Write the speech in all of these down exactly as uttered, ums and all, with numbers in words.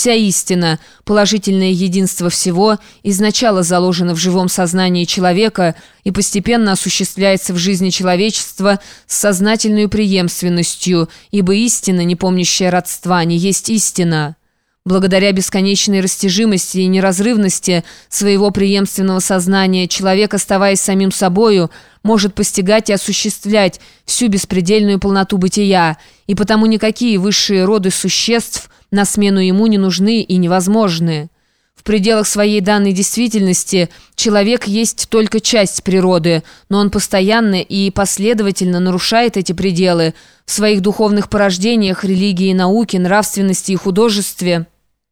Вся истина, положительное единство всего, изначально заложено в живом сознании человека и постепенно осуществляется в жизни человечества с сознательной преемственностью, ибо истина, не помнящая родства, не есть истина. Благодаря бесконечной растяжимости и неразрывности своего преемственного сознания человек, оставаясь самим собою, может постигать и осуществлять всю беспредельную полноту бытия, и потому никакие высшие роды существ на смену ему не нужны и невозможны. В пределах своей данной действительности человек есть только часть природы, но он постоянно и последовательно нарушает эти пределы в своих духовных порождениях, религии и науке, нравственности и художестве.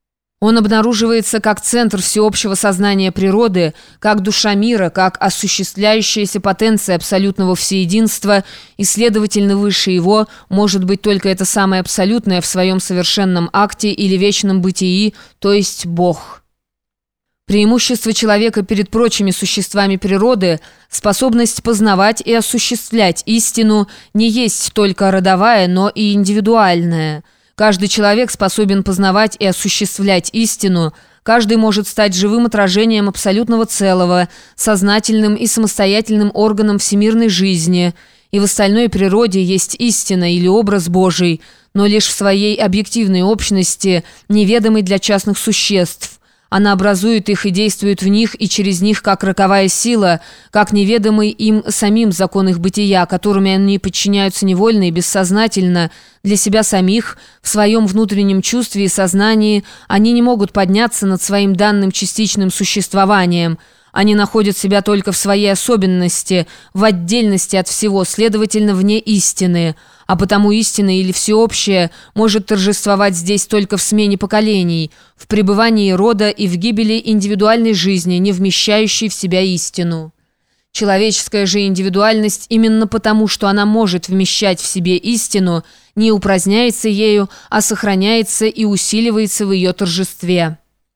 Он обнаруживается как центр всеобщего сознания природы, как душа мира, как осуществляющаяся потенция абсолютного всеединства, и, следовательно, выше его может быть только это самое абсолютное в своем совершенном акте или вечном бытии, то есть Бог. Преимущество человека перед прочими существами природы, способность познавать и осуществлять истину, не есть только родовая, но и индивидуальная. Каждый человек способен познавать и осуществлять истину, каждый может стать живым отражением абсолютного целого, сознательным и самостоятельным органом всемирной жизни, и в остальной природе есть истина или образ Божий, но лишь в своей объективной общности, неведомой для частных существ. Она образует их и действует в них и через них как роковая сила, как неведомый им самим закон их бытия, которыми они подчиняются невольно и бессознательно для себя самих, в своем внутреннем чувстве и сознании они не могут подняться над своим данным частичным существованием. Они находят себя только в своей особенности, в отдельности от всего, следовательно, вне истины. А потому истина или всеобщее может торжествовать здесь только в смене поколений, в пребывании рода и в гибели индивидуальной жизни, не вмещающей в себя истину. Человеческая же индивидуальность именно потому, что она может вмещать в себе истину, не упраздняется ею, а сохраняется и усиливается в ее торжестве.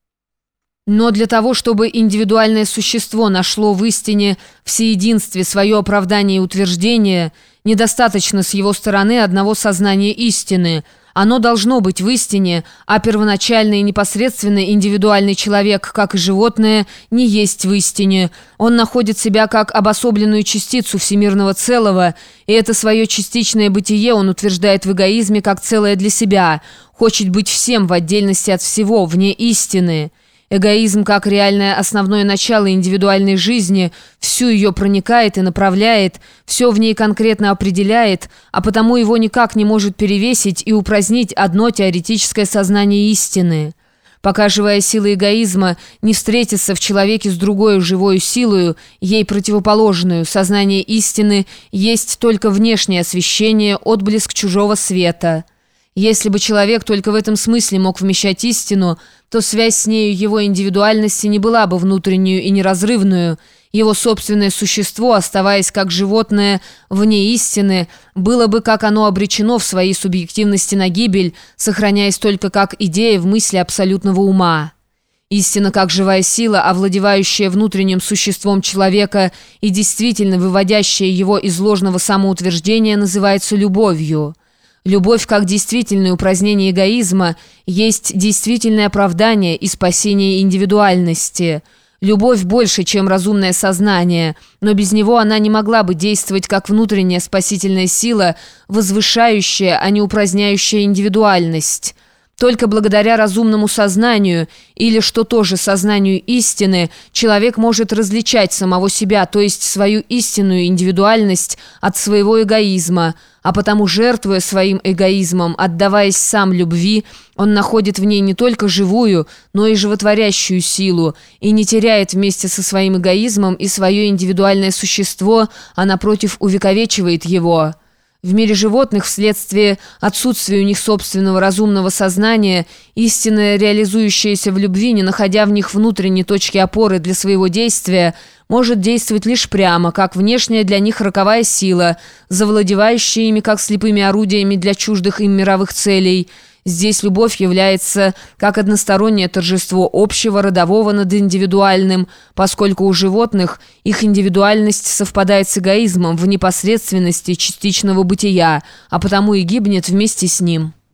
Но для того, чтобы индивидуальное существо нашло в истине всеединстве свое оправдание и утверждение, недостаточно с его стороны одного сознания истины. Оно должно быть в истине, а первоначальный и непосредственно индивидуальный человек, как и животное, не есть в истине. Он находит себя как обособленную частицу всемирного целого, и это свое частичное бытие он утверждает в эгоизме как целое для себя, хочет быть всем в отдельности от всего, вне истины. Эгоизм, как реальное основное начало индивидуальной жизни, всю ее проникает и направляет, все в ней конкретно определяет, а потому его никак не может перевесить и упразднить одно теоретическое сознание истины. Пока живая сила эгоизма не встретится в человеке с другой живой силою, ей противоположную, сознание истины есть только внешнее освещение, отблеск чужого света. Если бы человек только в этом смысле мог вмещать истину, то связь с нею его индивидуальности не была бы внутреннюю и неразрывную. Его собственное существо, оставаясь как животное вне истины, было бы, как оно обречено в своей субъективности на гибель, сохраняясь только как идея в мысли абсолютного ума. Истина, как живая сила, овладевающая внутренним существом человека и действительно выводящая его из ложного самоутверждения, называется любовью. Любовь, как действительное упразднение эгоизма, есть действительное оправдание и спасение индивидуальности. Любовь больше, чем разумное сознание, но без него она не могла бы действовать как внутренняя спасительная сила, возвышающая, а не упраздняющая индивидуальность. Только благодаря разумному сознанию, или, что тоже, сознанию истины, человек может различать самого себя, то есть свою истинную индивидуальность от своего эгоизма, а потому, жертвуя своим эгоизмом, отдаваясь сам любви, он находит в ней не только живую, но и животворящую силу, и не теряет вместе со своим эгоизмом и свое индивидуальное существо, а напротив увековечивает его. В мире животных вследствие отсутствия у них собственного разумного сознания, истинное, реализующееся в любви, не находя в них внутренней точки опоры для своего действия, может действовать лишь прямо, как внешняя для них роковая сила, завладевающая ими как слепыми орудиями для чуждых им мировых целей. Здесь любовь является как одностороннее торжество общего, родового над индивидуальным, поскольку у животных их индивидуальность совпадает с эгоизмом в непосредственности частичного бытия, а потому и гибнет вместе с ним.